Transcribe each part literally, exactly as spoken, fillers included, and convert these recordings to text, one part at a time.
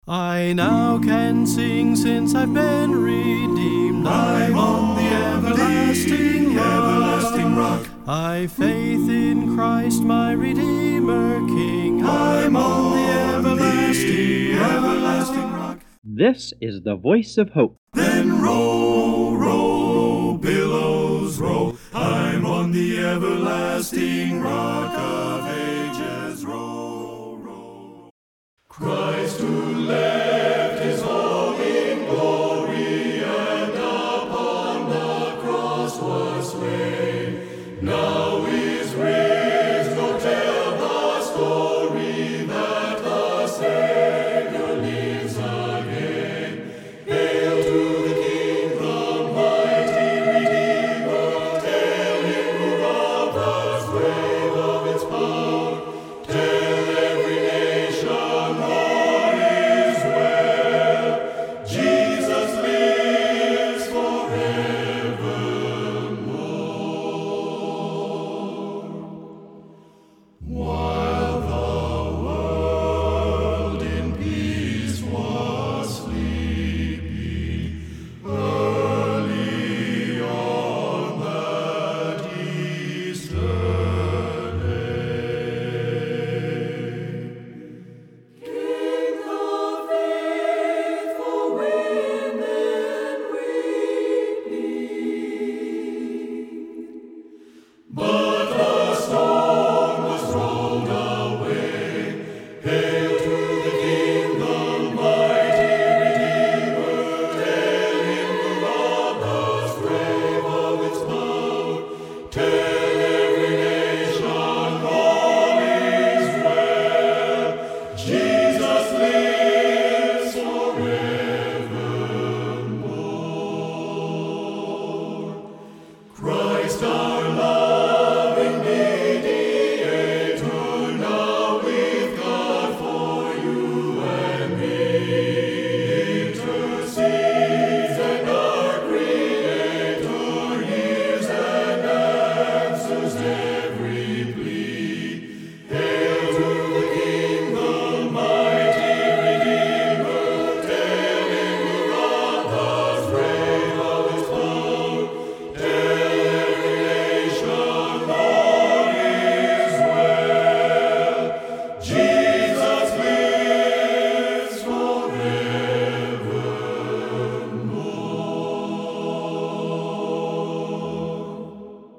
I now can sing since I've been redeemed. I'm on the everlasting rock. everlasting rock. I've faith in Christ my Redeemer King. I'm on the everlasting, everlasting rock. This is the voice of hope. Then roll, roll, billows roll. I'm on the everlasting rock of ages. Roll, roll. Christ who left his home in glory and upon the cross was slain. Now is raised, go tell the story that the Savior lives again. Hail to the King, the mighty Redeemer. Tell him who robbed us grave of its power. Tell every nation all is well. Jesus lives forevermore. While the world in peace was sleeping, early on that Easter day, King of faithful women weeping, but the stone was rolled away. Hail to the King, the mighty Redeemer. Tell him who robbed us grave of its power. Tell every nation all is well. Jesus lives forevermore. Christ our loving mediator, now with God for you and me, intercedes, and our Creator hears and answers every plea. Hail to the King, the mighty Redeemer. Tell him who robbed us grave of its power. Tell every nation all is well. Jesus lives forevermore.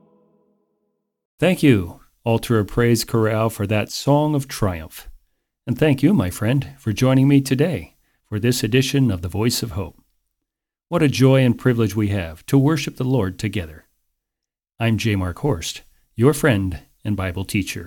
Thank you, Altar of Praise Chorale, for that song of triumph. And thank you, my friend, for joining me today for this edition of The Voice of Hope. What a joy and privilege we have to worship the Lord together. I'm J. Mark Horst, your friend and Bible teacher.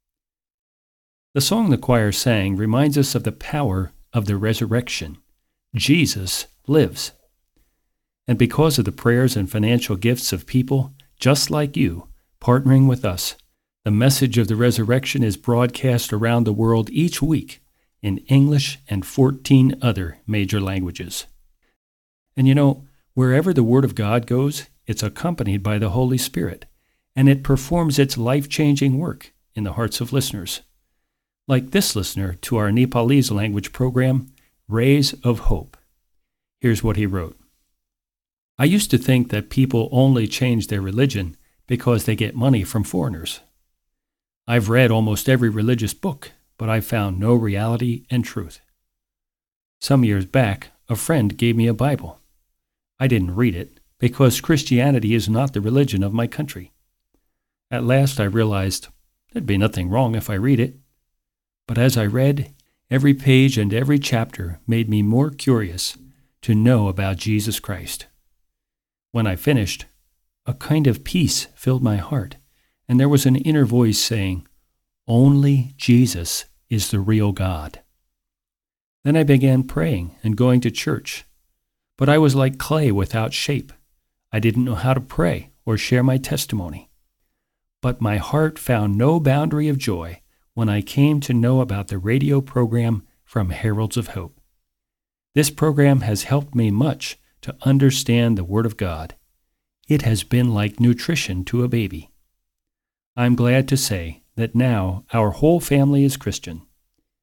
The song the choir sang reminds us of the power of the resurrection. Jesus lives. And because of the prayers and financial gifts of people just like you, partnering with us, the message of the resurrection is broadcast around the world each week in English and fourteen other major languages. And you know, wherever the Word of God goes, it's accompanied by the Holy Spirit, and it performs its life-changing work in the hearts of listeners. Like this listener to our Nepalese language program, Rays of Hope. Here's what he wrote. I used to think that people only change their religion because they get money from foreigners. I've read almost every religious book, but I found no reality and truth. Some years back, a friend gave me a Bible. I didn't read it because Christianity is not the religion of my country. At last I realized there'd be nothing wrong if I read it. But as I read, every page and every chapter made me more curious to know about Jesus Christ. When I finished, a kind of peace filled my heart, and there was an inner voice saying, "Only Jesus is the real God." Then I began praying and going to church, but I was like clay without shape. I didn't know how to pray or share my testimony. But my heart found no boundary of joy when I came to know about the radio program from Heralds of Hope. This program has helped me much to understand the Word of God. It has been like nutrition to a baby. I'm glad to say that now our whole family is Christian.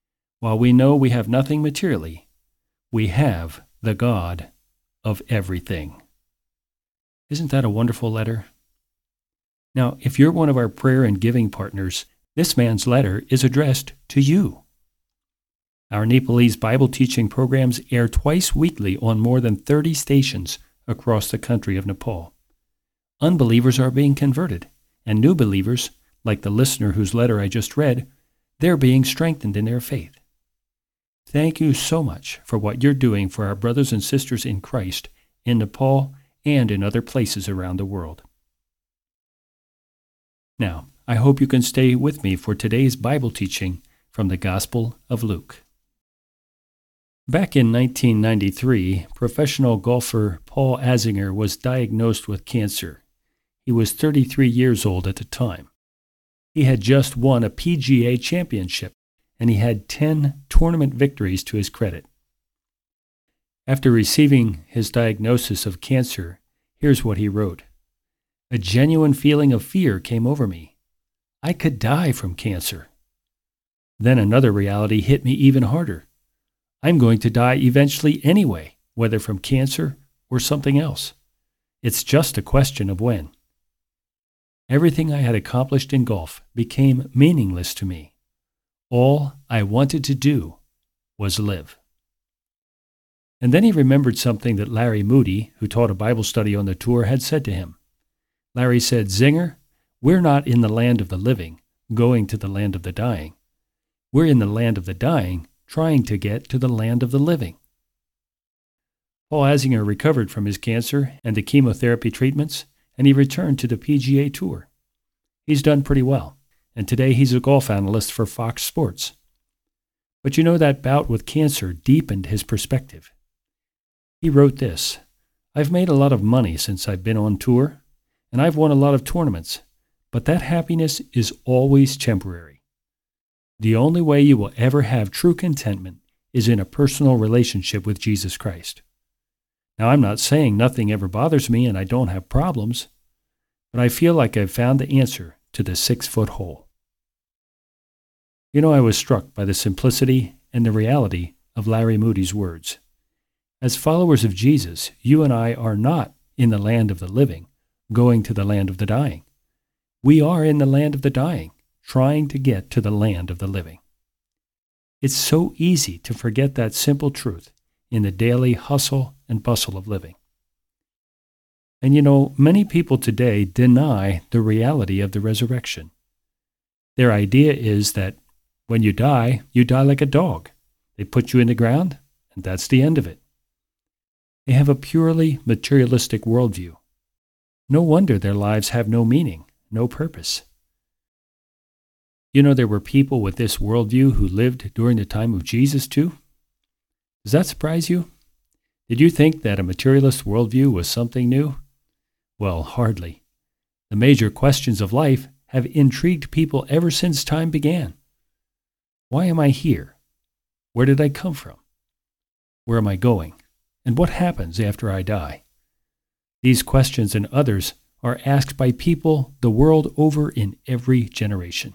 while we know we have nothing materially, we have the God of everything. Isn't that a wonderful letter? Now, if you're one of our prayer and giving partners, this man's letter is addressed to you. Our Nepalese Bible teaching programs air twice weekly on more than thirty stations across the country of Nepal. Unbelievers are being converted, and new believers, like the listener whose letter I just read, they're being strengthened in their faith. Thank you so much for what you're doing for our brothers and sisters in Christ in Nepal and in other places around the world. Now, I hope you can stay with me for today's Bible teaching from the Gospel of Luke. Back in nineteen ninety-three, professional golfer Paul Azinger was diagnosed with cancer. He was thirty-three years old at the time. He had just won a P G A championship, and he had ten tournament victories to his credit. After receiving his diagnosis of cancer, here's what he wrote. A genuine feeling of fear came over me. I could die from cancer. Then another reality hit me even harder. I'm going to die eventually anyway, whether from cancer or something else. It's just a question of when. Everything I had accomplished in golf became meaningless to me. All I wanted to do was live. And then he remembered something that Larry Moody, who taught a Bible study on the tour, had said to him. Larry said, Zinger, we're not in the land of the living, going to the land of the dying. We're in the land of the dying, trying to get to the land of the living. Paul Azinger recovered from his cancer and the chemotherapy treatments, and he returned to the P G A Tour. He's done pretty well, and today he's a golf analyst for Fox Sports. But you know, that bout with cancer deepened his perspective. He wrote this, I've made a lot of money since I've been on tour, and I've won a lot of tournaments, but that happiness is always temporary. The only way you will ever have true contentment is in a personal relationship with Jesus Christ. Now, I'm not saying nothing ever bothers me and I don't have problems, but I feel like I've found the answer to the six-foot hole. You know, I was struck by the simplicity and the reality of Larry Moody's words. As followers of Jesus, you and I are not in the land of the living, going to the land of the dying. We are in the land of the dying, trying to get to the land of the living. It's so easy to forget that simple truth in the daily hustle and bustle of living. And you know, many people today deny the reality of the resurrection. Their idea is that when you die, you die like a dog. They put you in the ground, and that's the end of it. They have a purely materialistic worldview. No wonder their lives have no meaning, no purpose. You know, there were people with this worldview who lived during the time of Jesus too. Does that surprise you? Did you think that a materialist worldview was something new? Well, hardly. The major questions of life have intrigued people ever since time began. Why am I here? Where did I come from? Where am I going? And what happens after I die? These questions and others are asked by people the world over in every generation.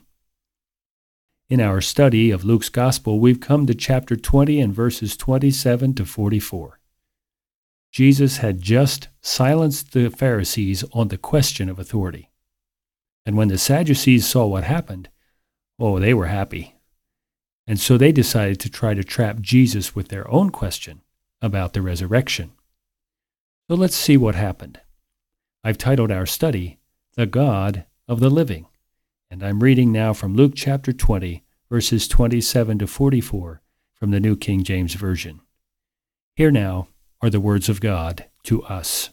In our study of Luke's Gospel, we've come to chapter twenty and verses twenty-seven to forty-four. Jesus had just silenced the Pharisees on the question of authority. And when the Sadducees saw what happened, oh, they were happy. And so they decided to try to trap Jesus with their own question about the resurrection. So let's see what happened. I've titled our study, The God of the Living. And I'm reading now from Luke chapter twenty, verses twenty-seven to forty-four from the New King James Version. Here now are the words of God to us.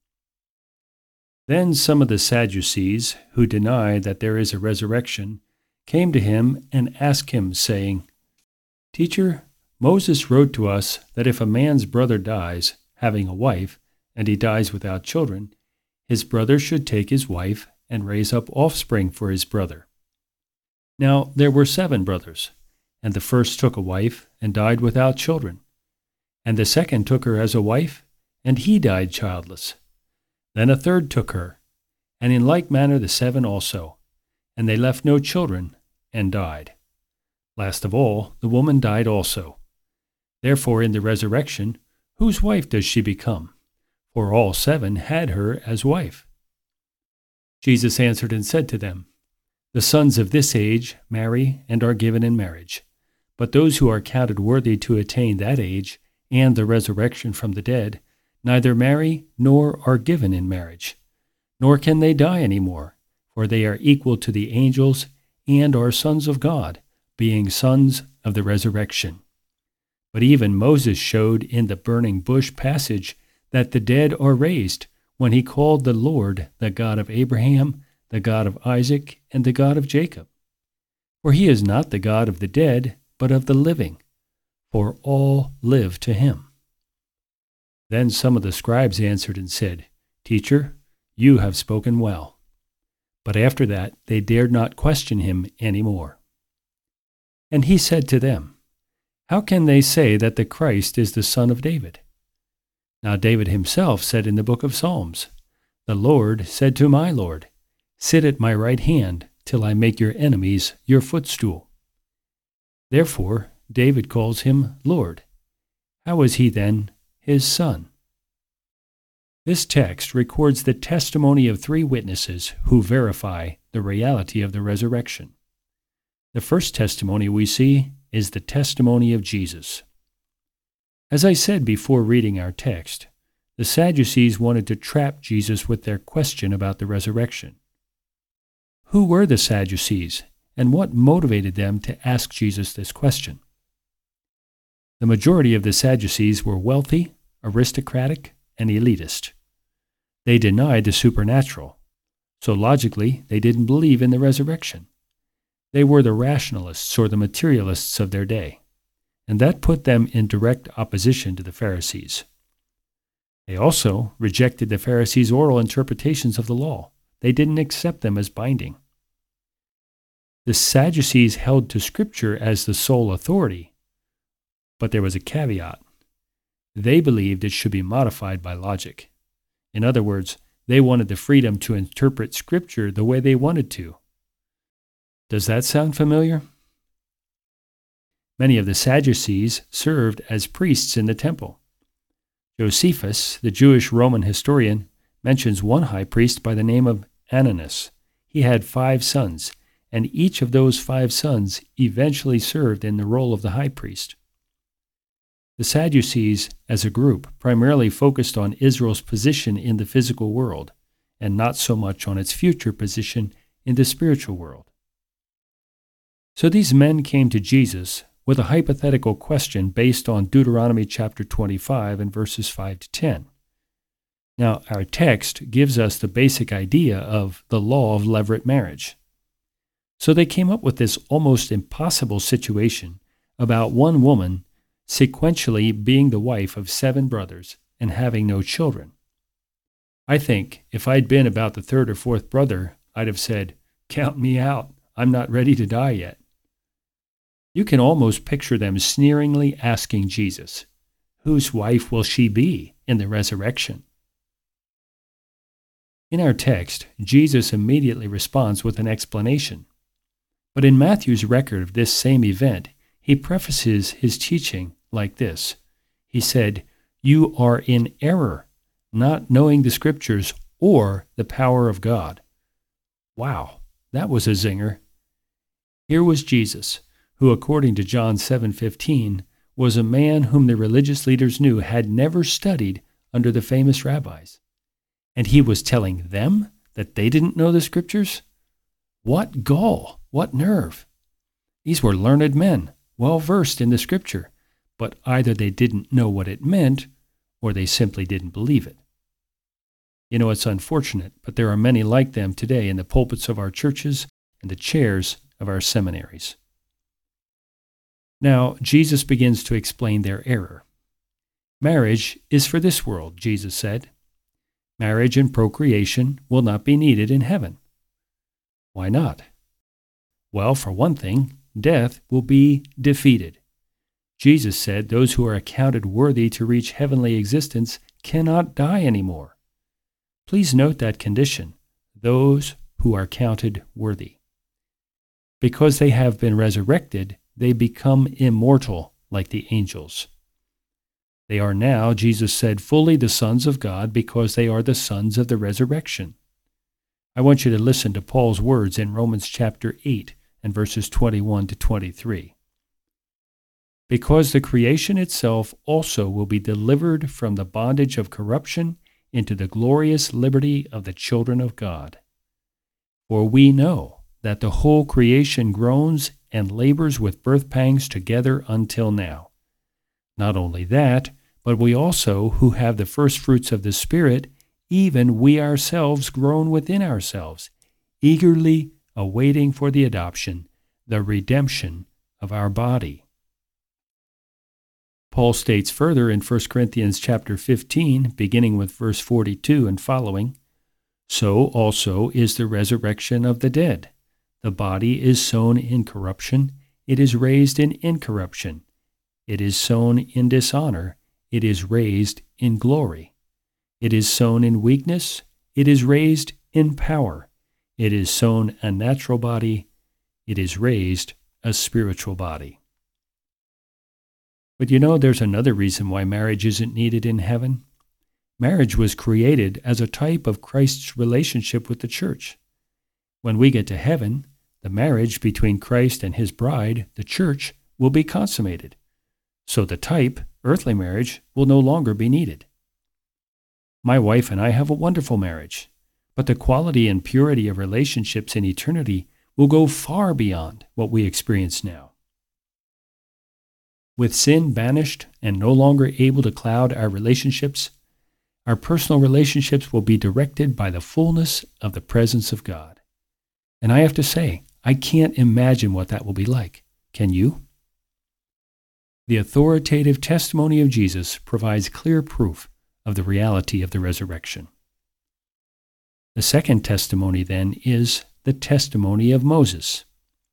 Then some of the Sadducees, who deny that there is a resurrection, came to him and asked him, saying, Teacher, Moses wrote to us that if a man's brother dies, having a wife, and he dies without children, his brother should take his wife and raise up offspring for his brother. Now there were seven brothers, and the first took a wife and died without children. And the second took her as a wife, and he died childless. Then a third took her, and in like manner the seven also, and they left no children, and died. Last of all, the woman died also. Therefore, in the resurrection, whose wife does she become? For all seven had her as wife. Jesus answered and said to them, The sons of this age marry and are given in marriage. But those who are counted worthy to attain that age and the resurrection from the dead neither marry nor are given in marriage, nor can they die any more, for they are equal to the angels and are sons of God, being sons of the resurrection. But even Moses showed in the burning bush passage that the dead are raised, when he called the Lord the God of Abraham, the God of Isaac, and the God of Jacob. For he is not the God of the dead, but of the living, for all live to him. Then some of the scribes answered and said, Teacher, you have spoken well. But after that they dared not question him any more. And he said to them, How can they say that the Christ is the son of David? Now David himself said in the book of Psalms, The Lord said to my Lord, Sit at my right hand till I make your enemies your footstool. Therefore David calls him Lord. How is he then his son? This text records the testimony of three witnesses who verify the reality of the resurrection. The first testimony we see is the testimony of Jesus. As I said before reading our text, the Sadducees wanted to trap Jesus with their question about the resurrection. Who were the Sadducees, and what motivated them to ask Jesus this question? The majority of the Sadducees were wealthy, aristocratic, and elitist. They denied the supernatural, so logically they didn't believe in the resurrection. They were the rationalists or the materialists of their day, and that put them in direct opposition to the Pharisees. They also rejected the Pharisees' oral interpretations of the law. They didn't accept them as binding. The Sadducees held to Scripture as the sole authority, but there was a caveat. They believed it should be modified by logic. In other words, they wanted the freedom to interpret Scripture the way they wanted to. Does that sound familiar? Many of the Sadducees served as priests in the temple. Josephus, the Jewish Roman historian, mentions one high priest by the name of Ananus. He had five sons, and each of those five sons eventually served in the role of the high priest. The Sadducees, as a group, primarily focused on Israel's position in the physical world, and not so much on its future position in the spiritual world. So these men came to Jesus with a hypothetical question based on Deuteronomy chapter twenty-five and verses five to ten. Now, our text gives us the basic idea of the law of levirate marriage. So they came up with this almost impossible situation about one woman sequentially being the wife of seven brothers and having no children. I think if I'd been about the third or fourth brother, I'd have said, "Count me out. I'm not ready to die yet." You can almost picture them sneeringly asking Jesus, "Whose wife will she be in the resurrection?" In our text, Jesus immediately responds with an explanation. But in Matthew's record of this same event, he prefaces his teaching like this. He said, "You are in error, not knowing the Scriptures or the power of God." Wow, that was a zinger. Here was Jesus, who, according to John seven fifteen, was a man whom the religious leaders knew had never studied under the famous rabbis. And he was telling them that they didn't know the Scriptures? What gall! What nerve! These were learned men, well versed in the Scripture, but either they didn't know what it meant, or they simply didn't believe it. You know, it's unfortunate, but there are many like them today in the pulpits of our churches and the chairs of our seminaries. Now, Jesus begins to explain their error. Marriage is for this world, Jesus said. Marriage and procreation will not be needed in heaven. Why not? Well, for one thing, death will be defeated. Jesus said those who are accounted worthy to reach heavenly existence cannot die anymore. Please note that condition, those who are counted worthy. Because they have been resurrected, they become immortal like the angels. They are now, Jesus said, fully the sons of God because they are the sons of the resurrection. I want you to listen to Paul's words in Romans chapter eight and verses twenty-one to twenty-three. Because the creation itself also will be delivered from the bondage of corruption into the glorious liberty of the children of God. For we know that the whole creation groans and labors with birth pangs together until now. Not only that, but we also, who have the first fruits of the Spirit, even we ourselves groan within ourselves, eagerly awaiting for the adoption, the redemption of our body. Paul states further in First Corinthians chapter fifteen, beginning with verse forty-two and following, "So also is the resurrection of the dead. The body is sown in corruption, it is raised in incorruption. It is sown in dishonor, it is raised in glory. It is sown in weakness, it is raised in power. It is sown a natural body, it is raised a spiritual body." But you know, there's another reason why marriage isn't needed in heaven. Marriage was created as a type of Christ's relationship with the church. When we get to heaven, the marriage between Christ and his bride, the church, will be consummated. So the type, earthly marriage, will no longer be needed. My wife and I have a wonderful marriage, but the quality and purity of relationships in eternity will go far beyond what we experience now. With sin banished and no longer able to cloud our relationships, our personal relationships will be directed by the fullness of the presence of God. And I have to say, I can't imagine what that will be like. Can you? The authoritative testimony of Jesus provides clear proof of the reality of the resurrection. The second testimony, then, is the testimony of Moses.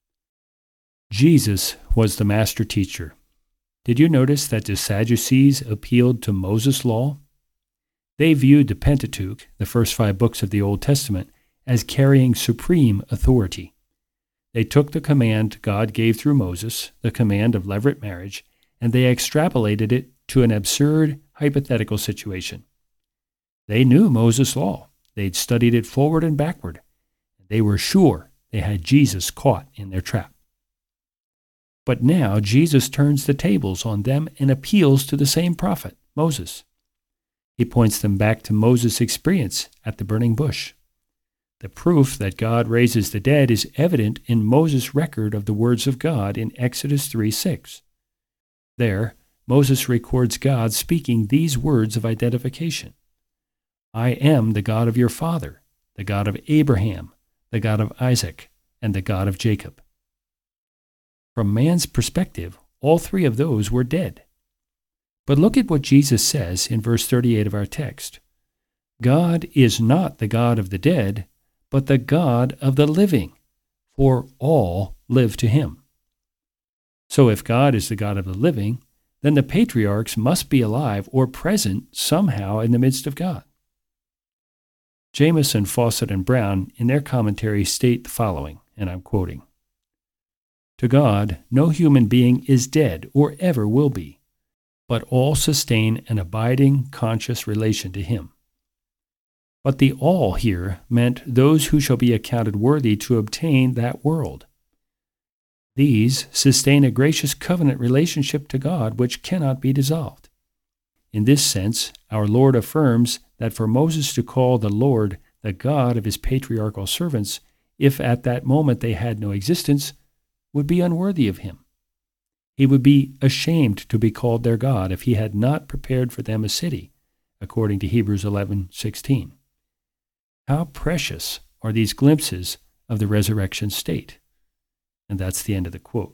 Jesus was the master teacher. Did you notice that the Sadducees appealed to Moses' law? They viewed the Pentateuch, the first five books of the Old Testament, as carrying supreme authority. They took the command God gave through Moses, the command of levirate marriage, and they extrapolated it to an absurd hypothetical situation. They knew Moses' law. They'd studied it forward and backward. They were sure they had Jesus caught in their trap. But now Jesus turns the tables on them and appeals to the same prophet, Moses. He points them back to Moses' experience at the burning bush. The proof that God raises the dead is evident in Moses' record of the words of God in Exodus three six. There, Moses records God speaking these words of identification. "I am the God of your father, the God of Abraham, the God of Isaac, and the God of Jacob." From man's perspective, all three of those were dead. But look at what Jesus says in verse thirty-eight of our text. "God is not the God of the dead, but the God of the living, for all live to him." So if God is the God of the living, then the patriarchs must be alive or present somehow in the midst of God. Jamieson, Fawcett, and Brown, in their commentary, state the following, and I'm quoting, "To God, no human being is dead or ever will be, but all sustain an abiding, conscious relation to him. But the all here meant those who shall be accounted worthy to obtain that world. These sustain a gracious covenant relationship to God which cannot be dissolved. In this sense, our Lord affirms that for Moses to call the Lord the God of his patriarchal servants, if at that moment they had no existence, would be unworthy of him. He would be ashamed to be called their God if he had not prepared for them a city, according to Hebrews eleven sixteen. How precious are these glimpses of the resurrection state? And that's the end of the quote.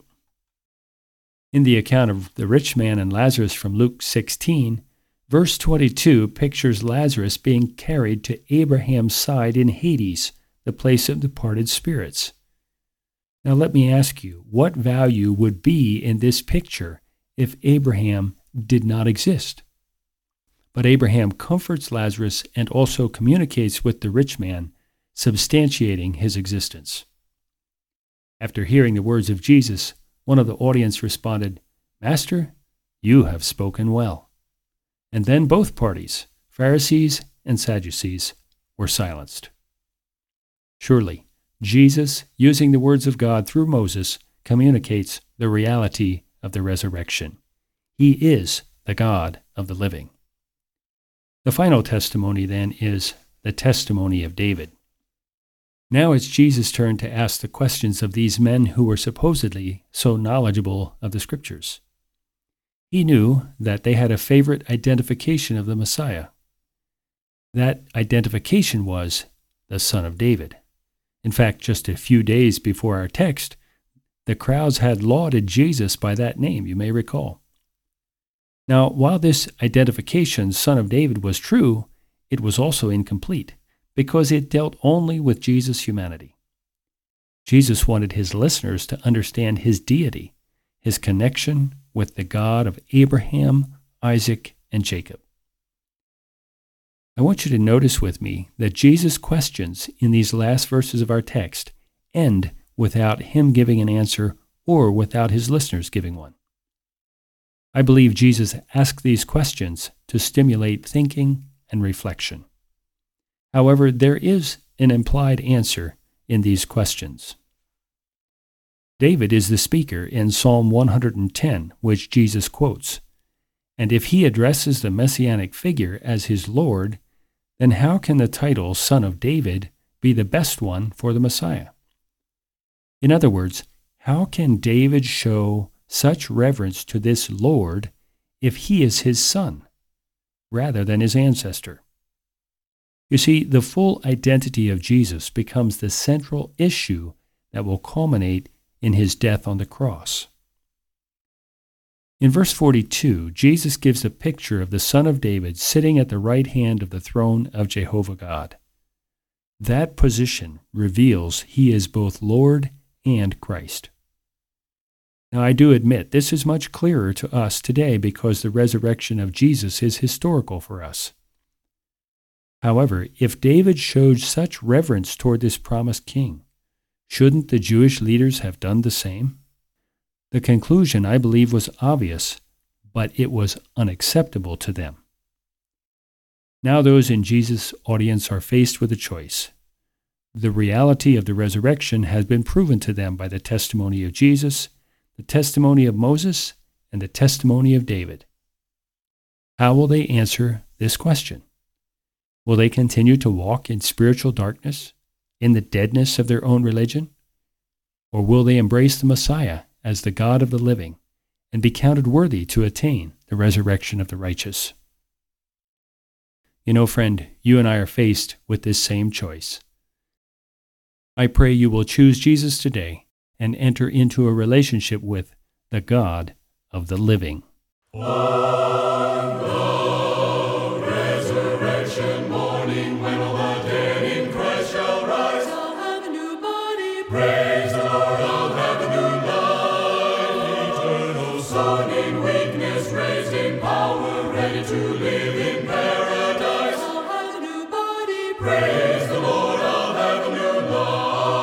In the account of the rich man and Lazarus from Luke sixteen, verse twenty-two pictures Lazarus being carried to Abraham's side in Hades, the place of departed spirits. Now let me ask you, what value would be in this picture if Abraham did not exist? But Abraham comforts Lazarus and also communicates with the rich man, substantiating his existence. After hearing the words of Jesus, one of the audience responded, "Master, you have spoken well." And then both parties, Pharisees and Sadducees, were silenced. Surely, Jesus, using the words of God through Moses, communicates the reality of the resurrection. He is the God of the living. The final testimony, then, is the testimony of David. Now it's Jesus' turn to ask the questions of these men who were supposedly so knowledgeable of the Scriptures. He knew that they had a favorite identification of the Messiah. That identification was the Son of David. In fact, just a few days before our text, the crowds had lauded Jesus by that name, you may recall. Now, while this identification, Son of David, was true, it was also incomplete, because it dealt only with Jesus' humanity. Jesus wanted his listeners to understand his deity, his connection with the God of Abraham, Isaac, and Jacob. I want you to notice with me that Jesus' questions in these last verses of our text end without him giving an answer or without his listeners giving one. I believe Jesus asked these questions to stimulate thinking and reflection. However, there is an implied answer in these questions. David is the speaker in Psalm one hundred ten, which Jesus quotes. And if he addresses the messianic figure as his Lord, then how can the title Son of David be the best one for the Messiah? In other words, how can David show such reverence to this Lord if he is his son, rather than his ancestor? You see, the full identity of Jesus becomes the central issue that will culminate in his death on the cross. In verse forty-two, Jesus gives a picture of the Son of David sitting at the right hand of the throne of Jehovah God. That position reveals he is both Lord and Christ. Now, I do admit this is much clearer to us today because the resurrection of Jesus is historical for us. However, if David showed such reverence toward this promised king, shouldn't the Jewish leaders have done the same? The conclusion, I believe, was obvious, but it was unacceptable to them. Now those in Jesus' audience are faced with a choice. The reality of the resurrection has been proven to them by the testimony of Jesus, the testimony of Moses, and the testimony of David. How will they answer this question? Will they continue to walk in spiritual darkness, in the deadness of their own religion? Or will they embrace the Messiah as the God of the living and be counted worthy to attain the resurrection of the righteous? You know, friend, you and I are faced with this same choice. I pray you will choose Jesus today and enter into a relationship with the God of the living. On the resurrection morning, when all the dead in Christ shall rise, I'll have a new body. Praise the Lord, I'll have a new life. Eternal Son in weakness, raised in power, ready to live in paradise. I'll have a new body. Praise the Lord, I'll have a new life.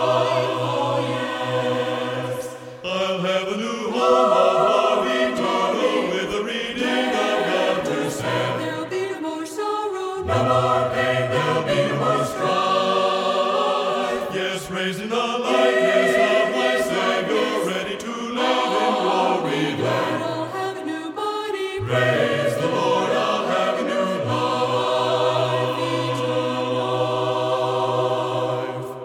I'll have a new home of love eternal, with the redeemed of God to stand. There'll be no more sorrow, no more pain, there'll be no more strife. Yes, raised in the likeness of my Savior, ready to live in glory glad. I'll have a new body. Praise the Lord, I'll have a new life, eternal life.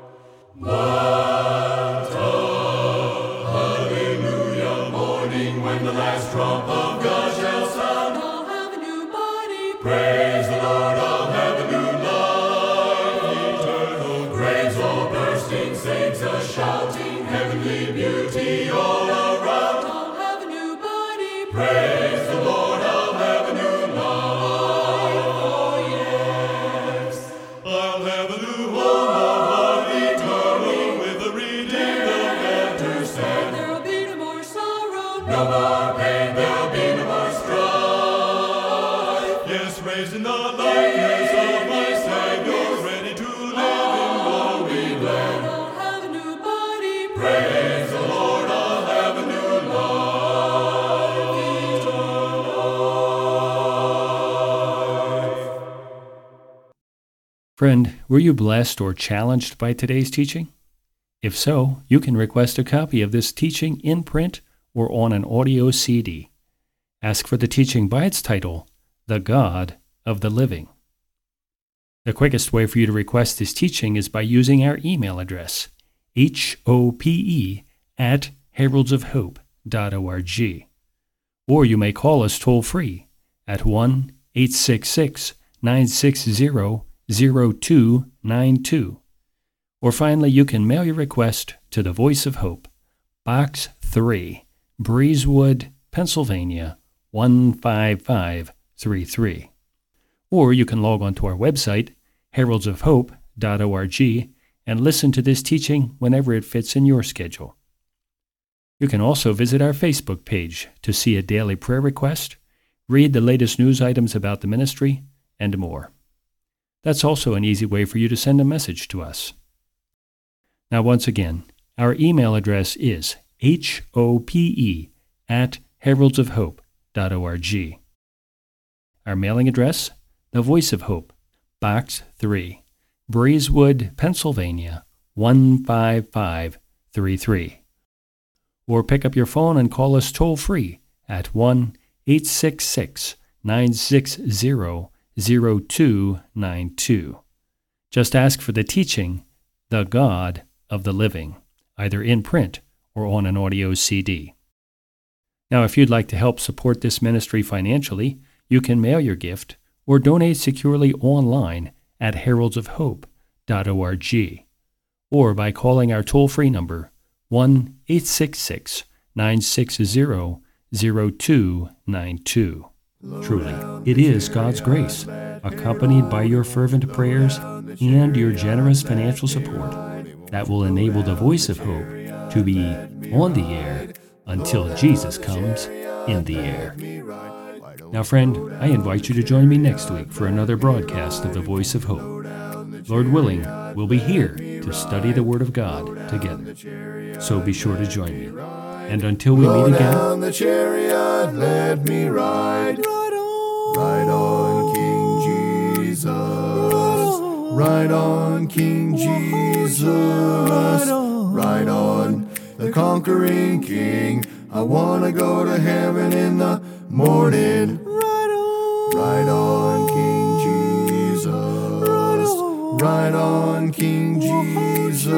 What a hallelujah morning, when the last trump of God shall sound. I'll have a new body. Praise the Lord, I'll have a new life. Eternal graves all bursting, saints a shouting, heavenly beauty all around. I'll have a new body. Praise the Lord, I'll have a new life. Oh yes, I'll have a new home of love eternal, with the redeemed of God to stand. There'll be no more sorrow, no more pain, there'll be no more strife. Yes, raised in the likeness of my Savior, ready to live in glory glad. I'll have a new body. Praise the Lord, I'll have a new Friend, were you blessed or challenged by today's teaching? If so, you can request a copy of this teaching in print or on an audio C D. Ask for the teaching by its title, The God of the Living. The quickest way for you to request this teaching is by using our email address, H O P E at heralds of hope dot org. Or you may call us toll-free at one eight six six, nine six zero, zero two nine two. Or finally, you can mail your request to The Voice of Hope, Box three, Breezewood, Pennsylvania, one five five three three. Or you can log on to our website, heralds of hope dot org, and listen to this teaching whenever it fits in your schedule. You can also visit our Facebook page to see a daily prayer request, read the latest news items about the ministry, and more. That's also an easy way for you to send a message to us. Now, once again, our email address is H O P E at heralds of hope dot org. Our mailing address, The Voice of Hope, Box three, Breezewood, Pennsylvania, one five five three three. Or pick up your phone and call us toll-free at one eight six six, nine six zero, zero two nine two. Just ask for the teaching, The God of the Living, either in print or on an audio C D. Now, if you'd like to help support this ministry financially, you can mail your gift or donate securely online at heralds of hope dot org, or by calling our toll-free number one eight six six, nine six zero, zero two nine two. Truly, it is God's grace, accompanied by your fervent prayers and your generous financial support, that will enable the Voice of Hope to be on the air until Jesus comes in the air. Now, friend, I invite you to join me next week for another broadcast of the Voice of Hope. Lord willing, we'll be here to study the Word of God together. So be sure to join me. And until we meet again, down the chariot, let me ride. Ride on, King Jesus. Ride on, King Jesus. Ride on, the conquering King. I want to go to heaven in the morning. Ride on, King Jesus. Ride on, King Jesus.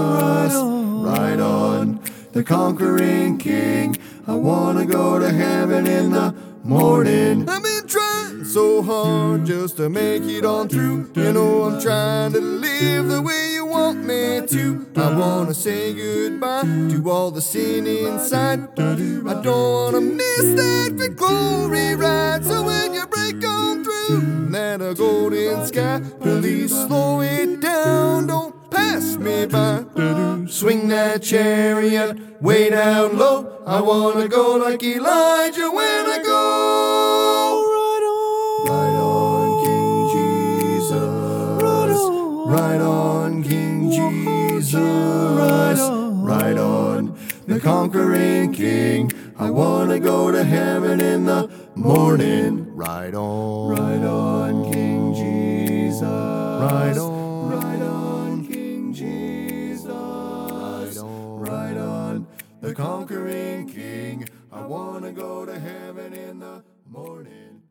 Ride on, the conquering King. I want to go to heaven in the morning. I've been trying so hard just to make it on through. You know I'm trying to live the way you want me to. I want to say goodbye to all the sin inside. I don't want to miss that big glory ride. So when you break on through that a golden sky, please slow it down, don't pass me by. Swing that chariot way down low. I want to go like Elijah when I go. Ride on, King Jesus. Ride on, King Jesus. Ride on, the conquering King. I want to go to heaven in the morning. Ride on, ride on, King Jesus. Ride on, ride on, King Jesus. Ride on, ride on, the conquering King. I want to go to heaven in the morning.